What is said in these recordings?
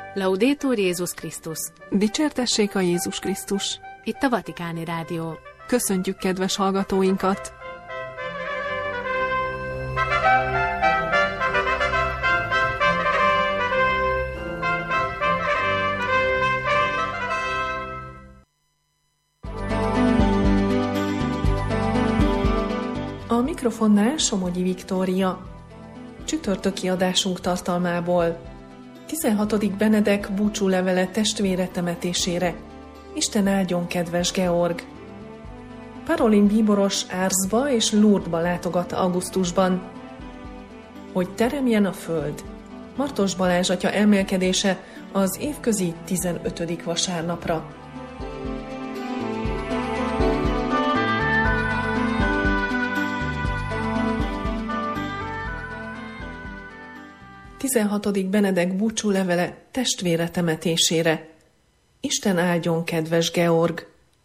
Laudetur Jézus Krisztus! Dicsértessék a Jézus Krisztus! Itt a Vatikáni Rádió. Köszöntjük kedves hallgatóinkat! A mikrofonnál Somogyi Viktória. Csütörtöki adásunk tartalmából: 16. Benedek búcsúlevele testvére temetésére. Isten áldjon, kedves Georg! Parolin bíboros Árzba és Lourdesba látogat augusztusban. Hogy teremjen a föld. Martos Balázs atya elmélkedése az évközi 15. vasárnapra. Benedek búcsúlevele testvére temetésére. Isten áldjon, kedves Georg!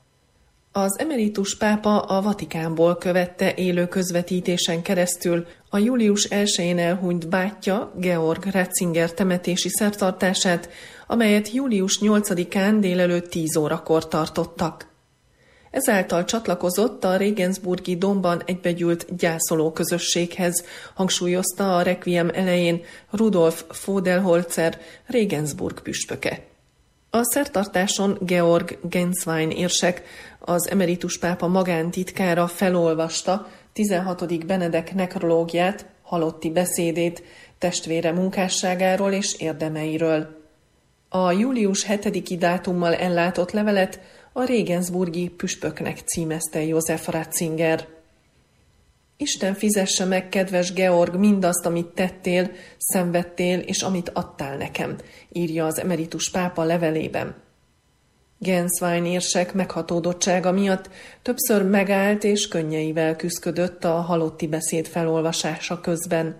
Az emeritus pápa a Vatikánból követte élő közvetítésen keresztül a július 1-én elhunyt bátyja, Georg Ratzinger temetési szertartását, amelyet július 8-án délelőtt 10 órakor tartottak. Ezáltal csatlakozott a Regensburgi Domban egybegyűlt gyászoló közösséghez, hangsúlyozta a requiem elején Rudolf Vodelholzer, Regensburg püspöke. A szertartáson Georg Genswein érsek, az emeritus pápa magántitkára felolvasta 16. Benedek nekrológiát, halotti beszédét, testvére munkásságáról és érdemeiről. A július 7-i dátummal ellátott levelet a regensburgi püspöknek címezte József Ratzinger. Isten fizesse meg, kedves Georg, mindazt, amit tettél, szenvedtél, és amit adtál nekem, írja az emeritus pápa levelében. Genswein érsek meghatódottsága miatt többször megállt és könnyeivel küszködött a halotti beszéd felolvasása közben.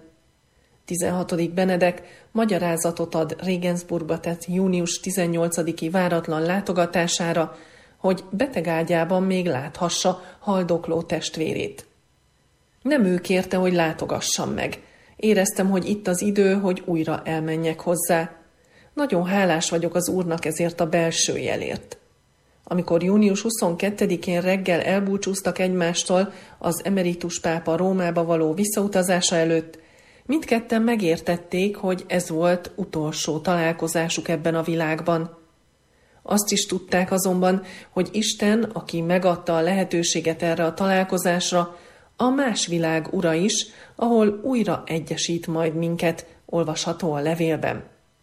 16. Benedek magyarázatot ad Regensburgba tett június 18-i váratlan látogatására, hogy betegágyában még láthassa haldokló testvérét. Nem ő kérte, hogy látogassam meg. Éreztem, hogy itt az idő, hogy újra elmenjek hozzá. Nagyon hálás vagyok az Úrnak ezért a belső jelért. Amikor június 22-én reggel elbúcsúztak egymástól az emeritus pápa Rómába való visszautazása előtt, mindketten megértették, hogy ez volt utolsó találkozásuk ebben a világban. Azt is tudták azonban, hogy Isten, aki megadta a lehetőséget erre a találkozásra, a más világ ura is, ahol újra egyesít majd minket, olvasható a levélben.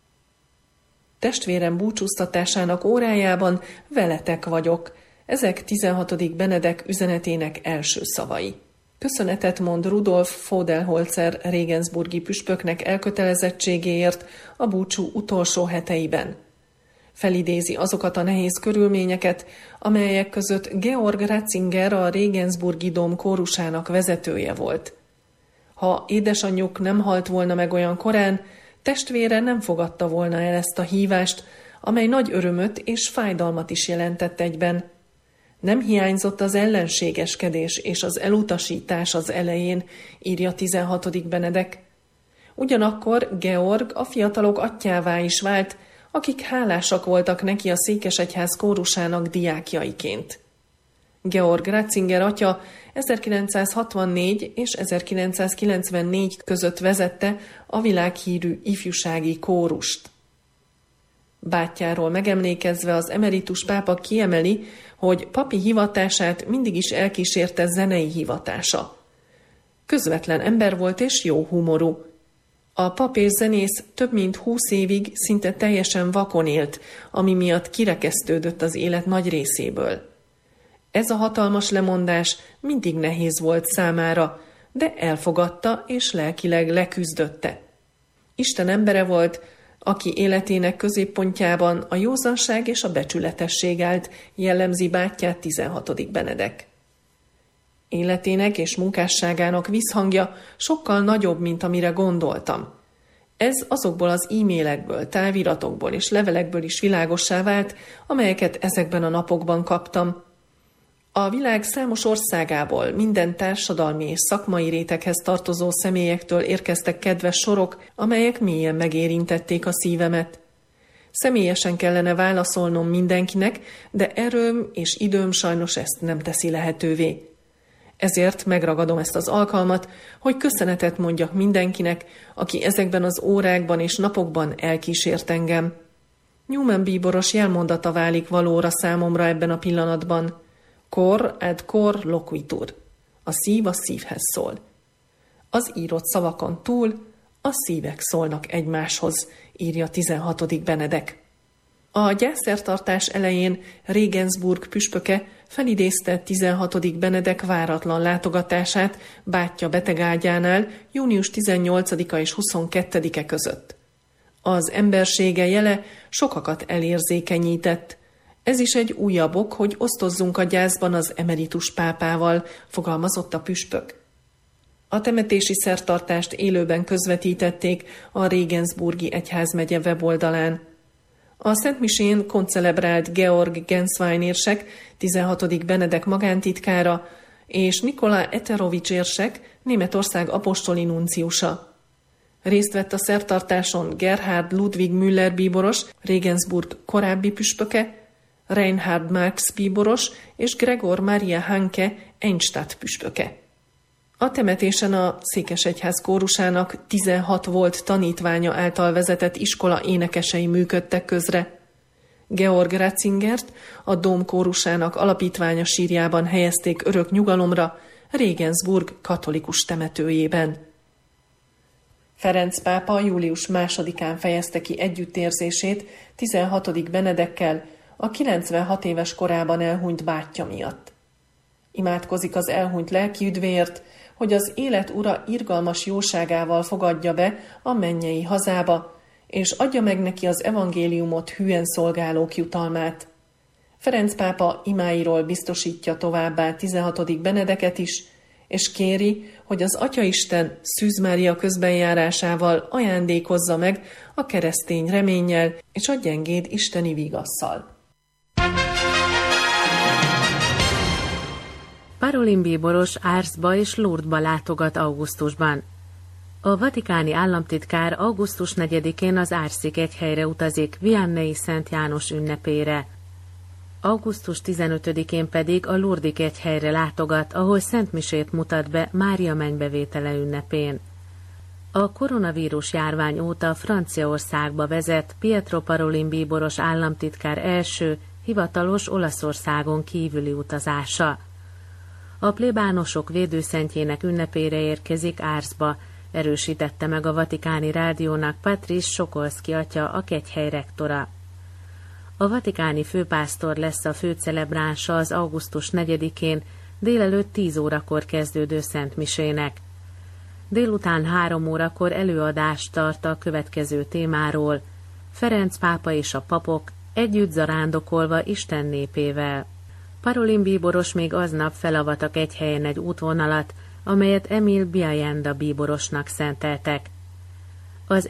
Testvérem búcsúztatásának órájában veletek vagyok. Ezek 16. Benedek üzenetének első szavai. Köszönetet mond Rudolf Vodelholzer regensburgi püspöknek elkötelezettségéért a búcsú utolsó heteiben. Felidézi azokat a nehéz körülményeket, amelyek között Georg Ratzinger a Regensburgi Dóm kórusának vezetője volt. Ha édesanyjuk nem halt volna meg olyan korán, testvére nem fogadta volna el ezt a hívást, amely nagy örömöt és fájdalmat is jelentett egyben. Nem hiányzott az ellenségeskedés és az elutasítás az elején, írja 16. Benedek. Ugyanakkor Georg a fiatalok atyjává is vált, akik hálásak voltak neki a székesegyház kórusának diákjaiként. Georg Ratzinger atya 1964 és 1994 között vezette a világhírű ifjúsági kórust. Bátyjáról megemlékezve az emeritus pápa kiemeli, hogy papi hivatását mindig is elkísérte zenei hivatása. Közvetlen ember volt és jó humorú. A pap és zenész több mint 20 évig szinte teljesen vakon élt, ami miatt kirekesztődött az élet nagy részéből. Ez a hatalmas lemondás mindig nehéz volt számára, de elfogadta és lelkileg leküzdötte. Isten embere volt, aki életének középpontjában a józanság és a becsületesség állt, jellemzi bátyját 16. Benedek. Életének és munkásságának visszhangja sokkal nagyobb, mint amire gondoltam. Ez azokból az e-mailekből, táviratokból és levelekből is világossá vált, amelyeket ezekben a napokban kaptam. A világ számos országából, minden társadalmi és szakmai réteghez tartozó személyektől érkeztek kedves sorok, amelyek mélyen megérintették a szívemet. Személyesen kellene válaszolnom mindenkinek, de erőm és időm sajnos ezt nem teszi lehetővé. Ezért megragadom ezt az alkalmat, hogy köszönetet mondjak mindenkinek, aki ezekben az órákban és napokban elkísért engem. Newman bíboros jelmondata válik valóra számomra ebben a pillanatban. Cor ad cor loquitur. A szív a szívhez szól. Az írott szavakon túl a szívek szólnak egymáshoz, írja 16. Benedek. A gyászszertartás elején Regensburg püspöke felidézte 16. Benedek váratlan látogatását bátyja betegágyánál június 18-a és 22-e között. Az embersége jele sokakat elérzékenyített. Ez is egy újabb ok, hogy osztozzunk a gyászban az emeritus pápával, fogalmazott a püspök. A temetési szertartást élőben közvetítették a Regensburgi egyházmegye weboldalán. A szentmisén koncelebrált Georg Genswein érsek, 16. Benedek magántitkára, és Nikola Eterovics érsek, Németország apostoli nunciusa. Részt vett a szertartáson Gerhard Ludwig Müller bíboros, Regensburg korábbi püspöke, Reinhard Marx bíboros és Gregor Maria Hanke Eichstätt püspöke. A temetésen a székesegyház kórusának 16 volt tanítványa által vezetett iskola énekesei működtek közre. Georg Ratzingert a dóm kórusának alapítványa sírjában helyezték örök nyugalomra Regensburg katolikus temetőjében. Ferenc pápa július 2-án fejezte ki együttérzését 16. Benedekkel a 96 éves korában elhunyt bátyja miatt. Imádkozik az elhunyt lelkiüdvéért, hogy az élet ura irgalmas jóságával fogadja be a mennyei hazába, és adja meg neki az evangéliumot hűen szolgálók jutalmát. Ferenc pápa imáiról biztosítja továbbá 16. Benedeket is, és kéri, hogy az Atyaisten Szűz Mária közbenjárásával ajándékozza meg a keresztény reménnyel és a gyengéd isteni vigasszal. Parolin bíboros Arsba és Lourdesba látogat augusztusban. A vatikáni államtitkár augusztus 4-én az Arszi kegyhelyre utazik Vianney Szent János ünnepére. Augusztus 15-én pedig a Lourdesi kegyhelyre látogat, ahol szentmisét mutat be Mária mennybevétele ünnepén. A koronavírus járvány óta Franciaországba vezet Pietro Parolin bíboros államtitkár első hivatalos Olaszországon kívüli utazása. A plébánosok védőszentjének ünnepére érkezik Arsba, erősítette meg a Vatikáni Rádiónak Patrice Sokolski atya, a kegyhely rektora. A vatikáni főpásztor lesz a főcelebránsa az augusztus 4-én délelőtt 10 órakor kezdődő szentmisének. Délután 3 órakor előadást tart a következő témáról: Ferenc pápa és a papok együtt zarándokolva Isten népével. Parolin bíboros még aznap felavat a kegyhelyen egy útvonalat, amelyet Emil Biajenda bíborosnak szenteltek. Az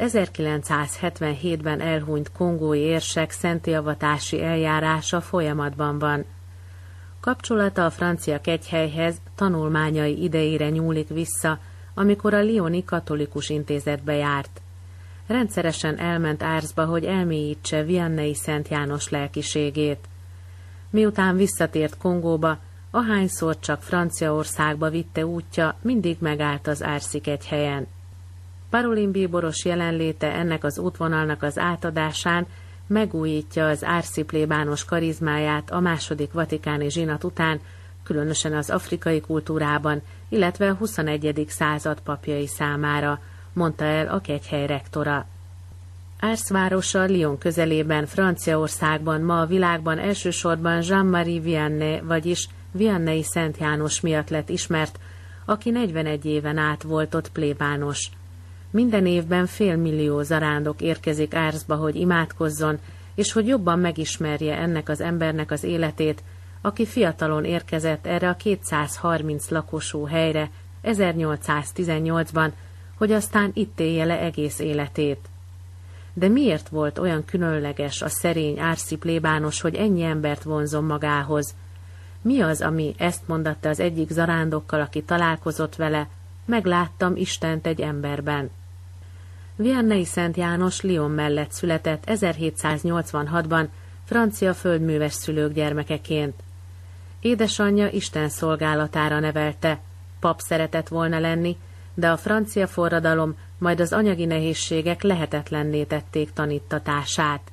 1977-ben elhunyt kongói érsek szentélavatási eljárása folyamatban van. Kapcsolata a francia kegyhelyhez tanulmányai idejére nyúlik vissza, amikor a lyoni katolikus intézetbe járt. Rendszeresen elment Arsba, hogy elmélyítse Vianney Szent János lelkiségét. Miután visszatért Kongóba, ahányszor csak Franciaországba vitte útja, mindig megállt az Arszi kegyhelyen. Parolin bíboros jelenléte ennek az útvonalnak az átadásán megújítja az Arszi plébános karizmáját a második vatikáni zsinat után, különösen az afrikai kultúrában, illetve a 21. század papjai számára, mondta el a kegyhely rektora. Ars városa Lyon közelében, Franciaországban ma a világban elsősorban Jean-Marie Vianney, vagyis Vianney Szent János miatt lett ismert, aki 41 éven át volt ott plébános. Minden évben félmillió zarándok érkezik Arsba, hogy imádkozzon, és hogy jobban megismerje ennek az embernek az életét, aki fiatalon érkezett erre a 230 lakosú helyre 1818-ban, hogy aztán itt élje le egész életét. De miért volt olyan különleges a szerény arszi plébános, hogy ennyi embert vonzon magához? Mi az, ami ezt mondatta az egyik zarándokkal, aki találkozott vele: megláttam Istent egy emberben? Vianney Szent János Lyon mellett született 1786-ban francia földműves szülők gyermekeként. Édesanyja Isten szolgálatára nevelte, pap szeretett volna lenni, de a francia forradalom majd az anyagi nehézségek lehetetlenné tették taníttatását.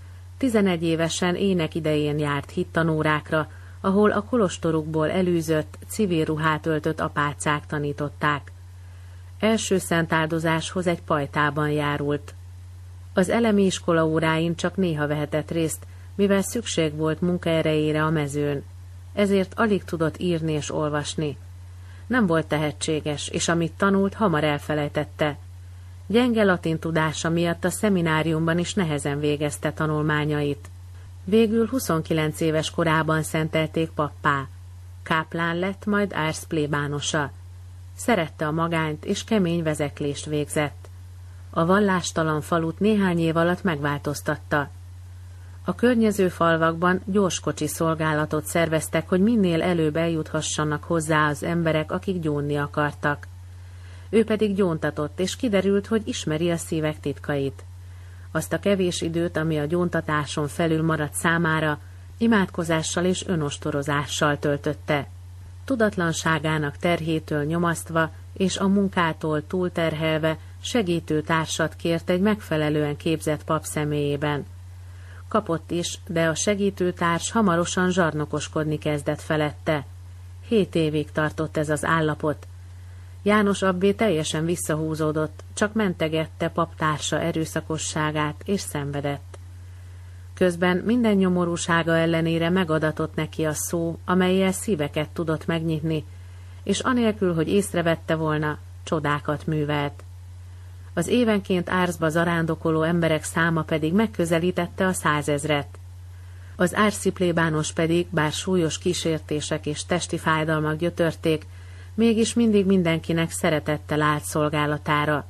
11 évesen ének idején járt hittanórákra, ahol a kolostorukból elűzött, civil ruhát öltött apácák tanították. Első szentáldozáshoz egy pajtában járult. Az elemi iskola óráin csak néha vehetett részt, mivel szükség volt munkaerejére a mezőn. Ezért alig tudott írni és olvasni. Nem volt tehetséges, és amit tanult, hamar elfelejtette. Gyenge latin tudása miatt a szemináriumban is nehezen végezte tanulmányait. Végül 29 éves korában szentelték pappá. Káplán lett, majd Ars plébánosa. Szerette a magányt, és kemény vezeklést végzett. A vallástalan falut néhány év alatt megváltoztatta. A környező falvakban gyorskocsi szolgálatot szerveztek, hogy minél előbb eljuthassanak hozzá az emberek, akik gyónni akartak. Ő pedig gyóntatott, és kiderült, hogy ismeri a szívek titkait. Azt a kevés időt, ami a gyóntatáson felül maradt számára, imádkozással és önostorozással töltötte. Tudatlanságának terhétől nyomasztva és a munkától túlterhelve segítő társat kért egy megfelelően képzett pap személyében. Kapott is, de a segítőtárs hamarosan zsarnokoskodni kezdett felette. 7 évig tartott ez az állapot. János abbé teljesen visszahúzódott, csak mentegette paptársa erőszakosságát, és szenvedett. Közben minden nyomorúsága ellenére megadatott neki a szó, amellyel szíveket tudott megnyitni, és anélkül, hogy észrevette volna, csodákat művelt. Az évenként Arsba zarándokoló emberek száma pedig megközelítette a 100 000-et. Az arszi plébános pedig, bár súlyos kísértések és testi fájdalmak gyötörték, mégis mindig mindenkinek szeretettel állt szolgálatára.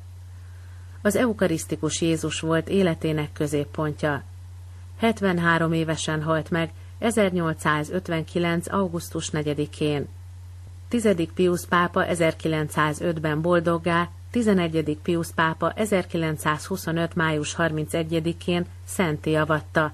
Az eukarisztikus Jézus volt életének középpontja. 73 évesen halt meg 1859. augusztus 4-én. 10. Piusz pápa 1905-ben boldoggá, 11. Piusz pápa 1925. május 31-én szentté avatta,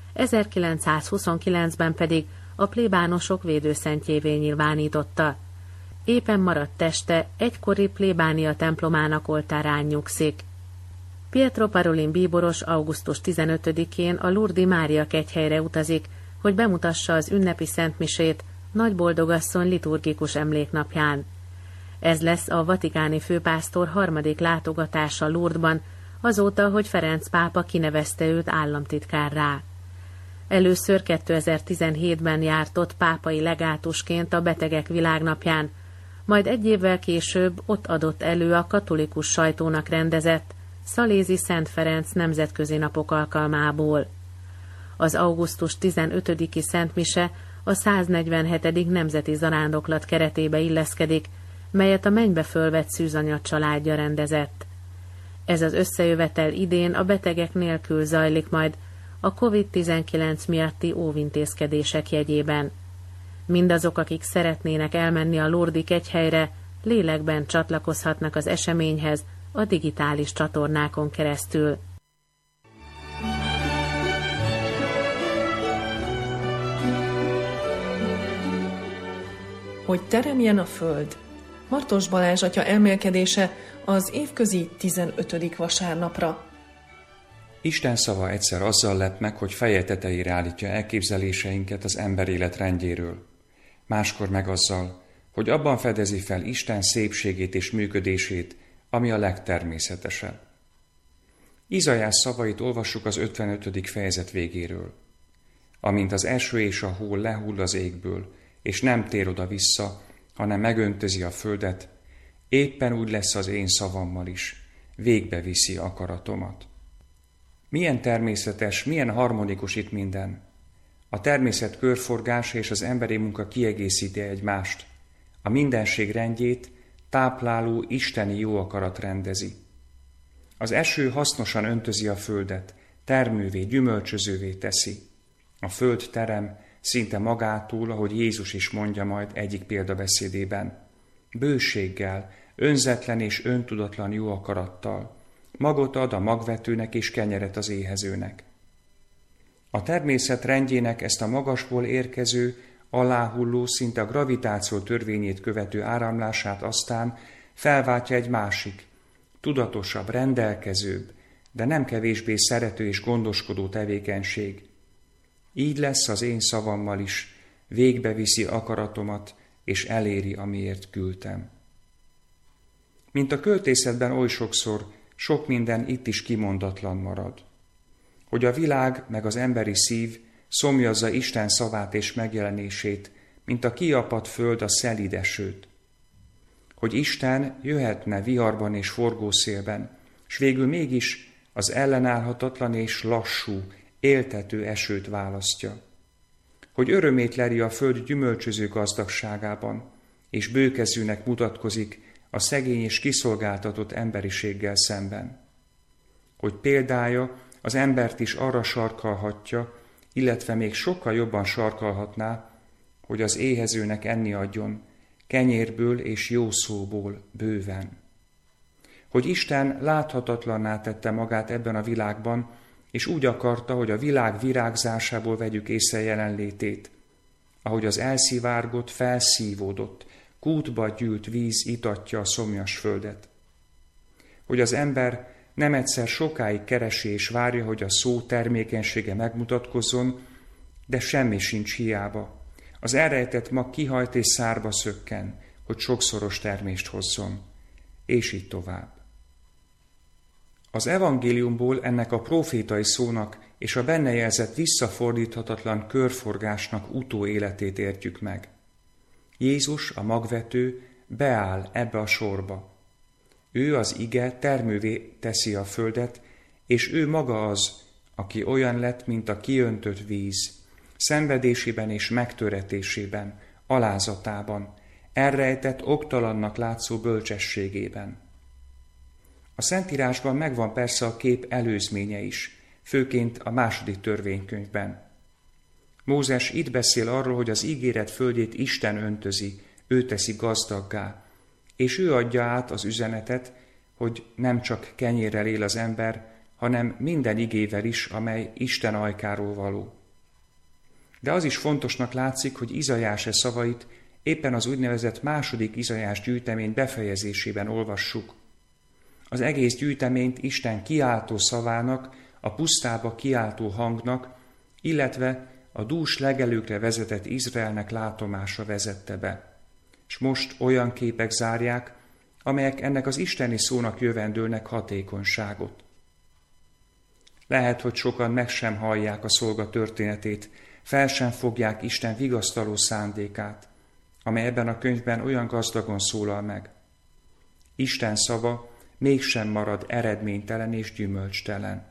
1929-ben pedig a plébánosok védőszentjévé nyilvánította. Éppen maradt teste egykori plébánia templomának oltárán nyugszik. Pietro Parolin bíboros augusztus 15-én a Lourdes Mária kegyhelyre utazik, hogy bemutassa az ünnepi szentmisét Nagy Boldogasszony liturgikus emléknapján. Ez lesz a vatikáni főpásztor harmadik látogatása Lourdesban, azóta, hogy Ferenc pápa kinevezte őt államtitkárrá. Először 2017-ben járt ott pápai legátusként a Betegek Világnapján, majd egy évvel később ott adott elő a katolikus sajtónak rendezett Szalézi Szent Ferenc nemzetközi napok alkalmából. Az augusztus 15-i szentmise a 147. nemzeti zarándoklat keretébe illeszkedik, melyet a mennybe fölvett szűzanya családja rendezett. Ez az összejövetel idén a betegek nélkül zajlik majd a COVID-19 miatti óvintézkedések jegyében. Mindazok, akik szeretnének elmenni a Lourdes kegyhelyre, lélekben csatlakozhatnak az eseményhez a digitális csatornákon keresztül. Hogy teremjen a föld. Martos Balázs atya elmélkedése az évközi 15. vasárnapra. Isten szava egyszer azzal lep meg, hogy feje tetejére állítja elképzeléseinket az ember élet rendjéről. Máskor meg azzal, hogy abban fedezi fel Isten szépségét és működését, ami a legtermészetesebb. Izaiás szavait olvassuk az 55. fejezet végéről. Amint az eső és a hó lehull az égből, és nem tér oda-vissza, hanem megöntözi a földet, éppen úgy lesz az én szavammal is, végbe viszi akaratomat. Milyen természetes, milyen harmonikus itt minden. A természet körforgása és az emberi munka kiegészíti egymást. A mindenség rendjét tápláló isteni jó akarat rendezi. Az eső hasznosan öntözi a földet, termővé, gyümölcsözővé teszi. A föld terem szinte magától, ahogy Jézus is mondja majd egyik példabeszédében. Bőséggel, önzetlen és öntudatlan jó akarattal, magot ad a magvetőnek és kenyeret az éhezőnek. A természet rendjének ezt a magasból érkező, aláhulló, szinte a gravitáció törvényét követő áramlását aztán felváltja egy másik, tudatosabb, rendelkezőbb, de nem kevésbé szerető és gondoskodó tevékenység. Így lesz az én szavammal is, végbeviszi akaratomat, és eléri, amiért küldtem. Mint a költészetben oly sokszor, sok minden itt is kimondatlan marad. Hogy a világ meg az emberi szív szomjazza Isten szavát és megjelenését, mint a kiapadt föld a szelíd esőt. Hogy Isten jöhetne viharban és forgószélben, s végül mégis az ellenállhatatlan és lassú, éltető esőt választja. Hogy örömét leli a föld gyümölcsöző gazdagságában, és bőkezűnek mutatkozik a szegény és kiszolgáltatott emberiséggel szemben. Hogy példája az embert is arra sarkalhatja, illetve még sokkal jobban sarkalhatná, hogy az éhezőnek enni adjon, kenyérből és jó szóból bőven. Hogy Isten láthatatlanná tette magát ebben a világban, és úgy akarta, hogy a világ virágzásából vegyük észre jelenlétét, ahogy az elszivárgott, felszívódott, kútba gyűlt víz itatja a szomjas földet. Hogy az ember nem egyszer sokáig keresi és várja, hogy a szó termékenysége megmutatkozzon, de semmi sincs hiába. Az elrejtett mag kihajt és szárba szökken, hogy sokszoros termést hozzon, és így tovább. Az evangéliumból ennek a profétai szónak és a benne jelzett visszafordíthatatlan körforgásnak utóéletét értjük meg. Jézus, a magvető, beáll ebbe a sorba. Ő az ige termővé teszi a földet, és ő maga az, aki olyan lett, mint a kiöntött víz, szenvedésében és megtöretésében, alázatában, elrejtett, oktalannak látszó bölcsességében. A Szentírásban megvan persze a kép előzménye is, főként a 2. törvénykönyvben. Mózes itt beszél arról, hogy az ígéret földjét Isten öntözi, ő teszi gazdaggá, és ő adja át az üzenetet, hogy nem csak kenyérrel él az ember, hanem minden igével is, amely Isten ajkáról való. De az is fontosnak látszik, hogy Izaiás szavait éppen az úgynevezett 2. Izaiás gyűjtemény befejezésében olvassuk. Az egész gyűjteményt Isten kiáltó szavának, a pusztába kiáltó hangnak, illetve a dús legelőkre vezetett Izraelnek látomása vezette be. És most olyan képek zárják, amelyek ennek az isteni szónak jövendőlnek hatékonyságot. Lehet, hogy sokan meg sem hallják a szolga történetét, fel sem fogják Isten vigasztaló szándékát, amely ebben a könyvben olyan gazdagon szólal meg. Isten szava mégsem marad eredménytelen és gyümölcstelen.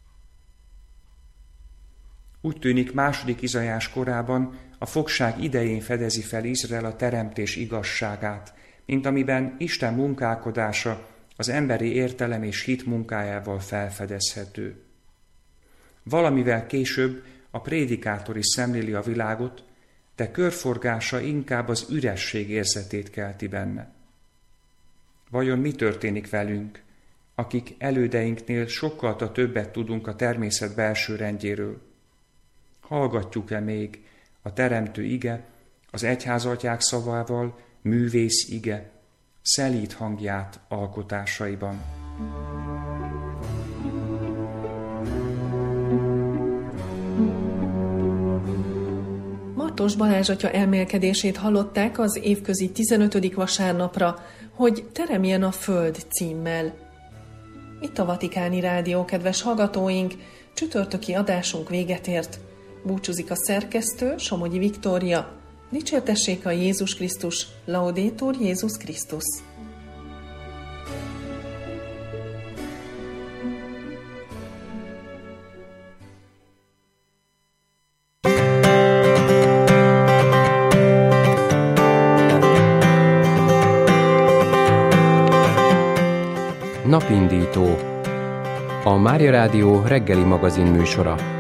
Úgy tűnik, 2. Izaiás korában a fogság idején fedezi fel Izrael a teremtés igazságát, mint amiben Isten munkálkodása az emberi értelem és hit munkájával felfedezhető. Valamivel később a prédikátor is szemléli a világot, de körforgása inkább az üresség érzetét kelti benne. Vajon mi történik velünk, akik elődeinknél sokkal többet tudunk a természet belső rendjéről? Hallgatjuk-e még a teremtő ige, az egyházatják szavával művész ige, szelíd hangját alkotásaiban? Martos Balázs atya elmélkedését hallották az évközi 15. vasárnapra, hogy Teremjen a Föld címmel. Itt a Vatikáni Rádió, kedves hallgatóink, csütörtöki adásunk véget ért. Búcsúzik a szerkesztő, Somogyi Viktória. Dicsértessék a Jézus Krisztus, Laudetur Jézus Krisztus. Napindító. A Mária Rádió reggeli magazin műsora.